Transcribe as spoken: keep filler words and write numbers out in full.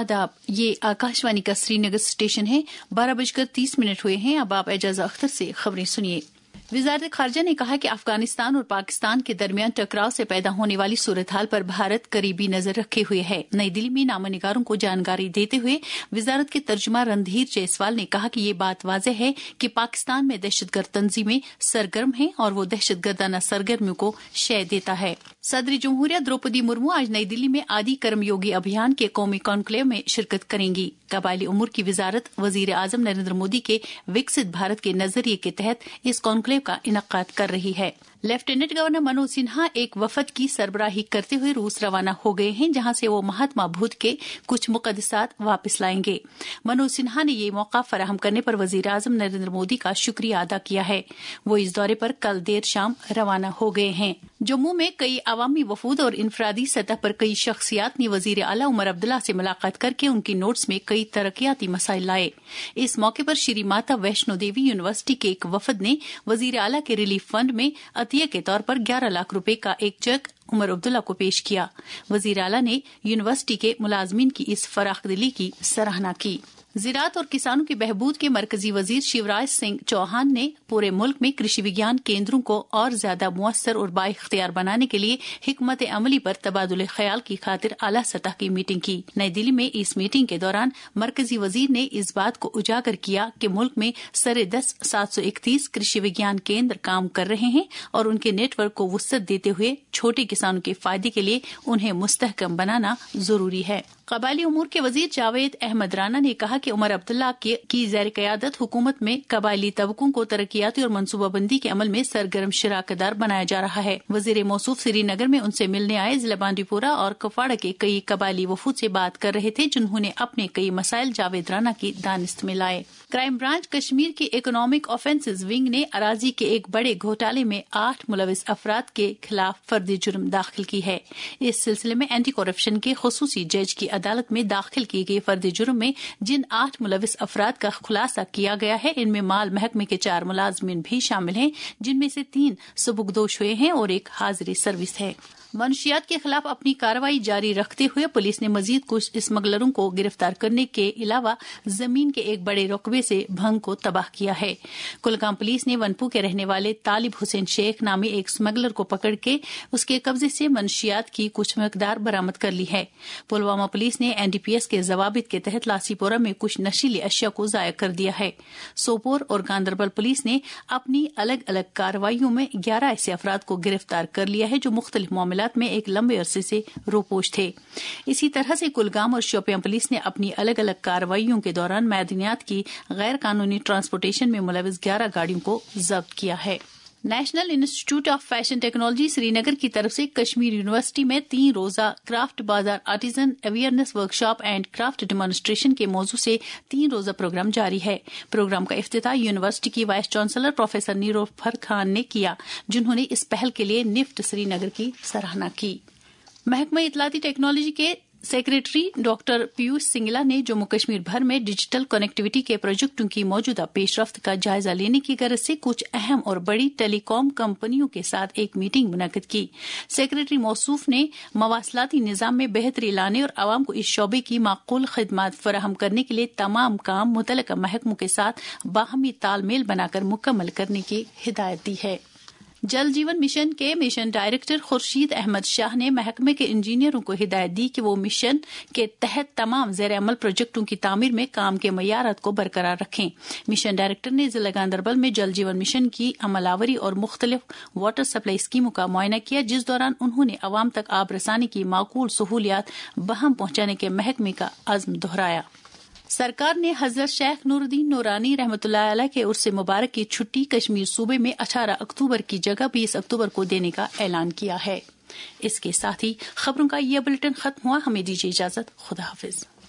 आदाब, ये आकाशवाणी का श्रीनगर स्टेशन है। बारह बजकर तीस मिनट हुए हैं। अब आप एजाजा अख्तर से खबरें सुनिए। वजारत खारजा ने कहा कि अफगानिस्तान और पाकिस्तान के दरमियान टकराव से पैदा होने वाली सूरत हाल पर भारत करीबी नजर रखे हुए है। नई दिल्ली में नामनिगारों को जानकारी देते हुए वजारत के तर्जुमा रणधीर जायसवाल ने कहा कि ये बात वाज़ेह है कि पाकिस्तान में दहशतगर्द तंजीमें सरगर्म हैं और वो दहशतगर्दाना सरगर्मियों को शय देता है। सदर जमहूरिया द्रौपदी मुर्मू आज नई दिल्ली में आदि कर्मयोगी अभियान के कौमी कॉन्क्लेव में शिरकत करेंगी। कबायली उमूर की वजारत वजीर आजम नरेंद्र मोदी के विकसित भारत के नजरिए के तहत इस कॉन्क्लेव का इनकाद कर रही है। लेफ्टिनेंट गवर्नर मनोज सिन्हा एक वफद की सरबराही करते हुए रूस रवाना हो गए हैं, जहां से वो महात्मा बुद्ध के कुछ मुकद्दसात वापस लाएंगे। मनोज सिन्हा ने ये मौका फराहम करने पर वजीर आजम नरेंद्र मोदी का शुक्रिया अदा किया है। वो इस दौरे पर कल देर शाम रवाना हो गए हैं। जम्मू में कई अवामी वफूद और इनफरादी सतह पर कई शख्सियात ने वजीर आला उमर अब्दुल्ला से मुलाकात करके उनकी नोट्स में कई तरक्याती मसाइल लाए। इस मौके पर श्री माता वैष्णो देवी यूनिवर्सिटी के एक वफद ने वजीर आला के रिलीफ फंड में अतिया के तौर पर ग्यारह लाख रुपए का एक चेक उमर अब्दुल्ला को पेश किया। वजीर आला ने यूनिवर्सिटी के मुलाजमीन की इस फराखदिली की सराहना की। ज़राअत और किसानों की बहबूद के मरकजी वजीर शिवराज सिंह चौहान ने पूरे मुल्क में कृषि विज्ञान केंद्रों को और ज्यादा मुअस्सर और बाइख्तियार बनाने के लिए हिकमत अमली पर तबादुल ख्याल की खातिर आला सतह की मीटिंग की। नई दिल्ली में इस मीटिंग के दौरान मरकजी वजीर ने इस बात को उजागर किया कि मुल्क में सरे दस सात सौ इकतीस कृषि विज्ञान केंद्र काम कर रहे हैं और उनके नेटवर्क को वुसअत देते हुए छोटे किसानों के फायदे के लिए उन्हें मुस्तहकम बनाना जरूरी है। कबायली उमूर के वजीर जावेद अहमद राना ने कहा कि उमर अब्दुल्ला की ज़ैर क़यादत हुकूमत में कबायली तबकों को तरक्याती और मनसूबाबंदी के अमल में सरगर्म शराकतदार बनाया जा रहा है। वजीर मौसूफ श्रीनगर में उनसे मिलने आए जिला बांडीपुरा और कुपवाड़ा के कई कबायली वफूद से बात कर रहे थे, जिन्होंने अपने कई मसाइल जावेद राना की दानिस्त में लाए। क्राइम ब्रांच कश्मीर की इकोनॉमिक ऑफेंसेस विंग ने अराजी के एक बड़े घोटाले में आठ मुलविस अफराद के खिलाफ फर्दी जुर्म दाखिल की है। इस सिलसिले में एंटी करप्शन के खुसूसी जज की अदालत में दाखिल की गई फर्दी जुर्म में जिन आठ मुलविस अफराद का खुलासा किया गया है, इनमें माल महकमे के चार मुलाजमीन भी शामिल हैं, जिनमें से तीन सुबुकदोश हुए हैं और एक हाजिरी सर्विस है। मनशियात के खिलाफ अपनी कार्रवाई जारी रखते हुए पुलिस ने मजीद कुछ स्मगलरों को गिरफ्तार करने के अलावा जमीन के एक बड़े रकबे से भंग को तबाह किया है। कुलगाम पुलिस ने वनपू के रहने वाले तालिब हुसैन शेख नामी एक स्मगलर को पकड़ के उसके कब्जे से मनशियात की कुछ मकदार बरामद कर ली है। पुलवामा पुलिस ने एनडीपीएस के जवाबित के तहत लासीपोरा में कुछ नशीली अशिया को जाया कर दिया है। सोपोर और गांदरबल पुलिस ने अपनी अलग अलग कार्रवाइयों में ग्यारह ऐसे अफराद को गिरफ्तार कर लिया है जो मुख्तलिफ मामला में एक लंबे अरसे से रोपोश थे। इसी तरह से कुलगाम और शोपियां पुलिस ने अपनी अलग अलग कार्रवाइयों के दौरान मैदानियात की गैर कानूनी ट्रांसपोर्टेशन में मुलविस ग्यारह गाड़ियों को जब्त किया है। National Institute of Fashion Technology Srinagar की तरफ से कश्मीर यूनिवर्सिटी में तीन रोजा क्राफ्ट बाजार artisan awareness workshop and craft demonstration के मौजू से तीन रोजा प्रोग्राम जारी है। प्रोग्राम का इफ्तिताह यूनिवर्सिटी की vice chancellor professor Nilofar Khan ने किया, जिन्होंने इस पहल के लिए निफ्ट श्रीनगर की सराहना की। महकमा इत्तलाती टेक्नोलॉजी के सेक्रेटरी डॉक्टर पीयूष सिंगला ने जम्मू कश्मीर भर में डिजिटल कनेक्टिविटी के प्रोजेक्टों की मौजूदा पेशरफ्त का जायजा लेने की गरज से कुछ अहम और बड़ी टेलीकॉम कंपनियों के साथ एक मीटिंग मुनक्किद की। सेक्रेटरी मौसूफ ने मवासलाती निजाम में बेहतरी लाने और आवाम को इस शोबे की माकूल खिदमात फराहम करने के लिए तमाम काम मुतल्लिका महकमों के साथ बाहमी तालमेल बनाकर मुकम्मल करने की हिदायत दी है। जल जीवन मिशन के मिशन डायरेक्टर खुर्शीद अहमद शाह ने महकमे के इंजीनियरों को हिदायत दी कि वो मिशन के तहत तमाम ज़ेर अमल प्रोजेक्टों की तामीर में काम के मयारात को बरकरार रखें। मिशन डायरेक्टर ने जिला गांदरबल में जल जीवन मिशन की अमलावरी और मुख्तलिफ वाटर सप्लाई स्कीमों का मुआयना किया, जिस दौरान उन्होंने अवाम तक आब रसानी की माकूल सहूलियात बहम पहुंचाने के महकमे का अज़्म दोहराया। सरकार ने हजरत शेख नूरुद्दीन नूरानी रहमतुल्लाह अलैह के उर्स मुबारक की छुट्टी कश्मीर सूबे में अठारह अक्टूबर की जगह बीस अक्टूबर को देने का ऐलान किया है। इसके साथ ही खबरों का यह बुलेटिन खत्म हुआ। हमें दीजिए इजाजत। खुदा हाफिज।